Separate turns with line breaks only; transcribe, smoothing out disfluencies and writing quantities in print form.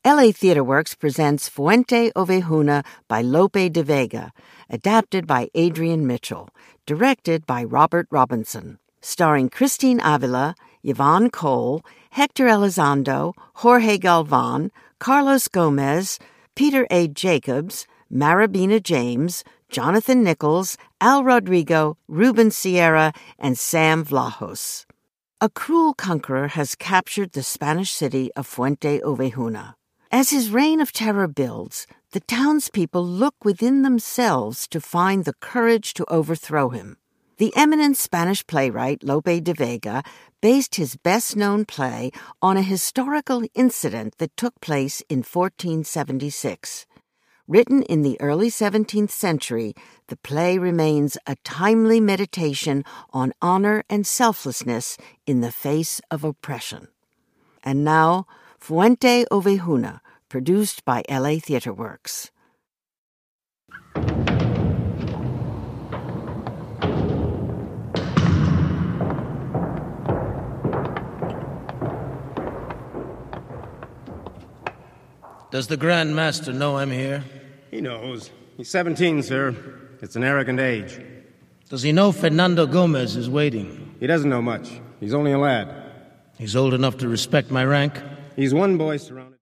LA TheatreWorks presents Fuente Ovejuna by Lope de Vega, adapted by Adrian Mitchell, directed by Robert Robinson, starring Christine Avila, Yvonne Cole, Hector Elizondo, Jorge Galvan, Carlos Gomez, Peter A. Jacobs, Marabina James, Jonathan Nichols, Al Rodrigo, Ruben Sierra, and Sam Vlahos. A cruel conqueror has captured the Spanish city of Fuente Ovejuna. As his reign of terror builds, the townspeople look within themselves to find the courage to overthrow him. The eminent Spanish playwright Lope de Vega based his best-known play on a historical incident that took place in 1476. Written in the early 17th century, the play remains a timely meditation on honor and selflessness in the face of oppression. And now, Fuente Ovejuna, produced by LA TheatreWorks.
Does the Grand Master know I'm here?
He knows. He's 17, sir. It's an arrogant age.
Does he know Fernando Gomez is waiting?
He doesn't know much. He's only a lad.
He's old enough to respect my rank?
He's one boy surrounded...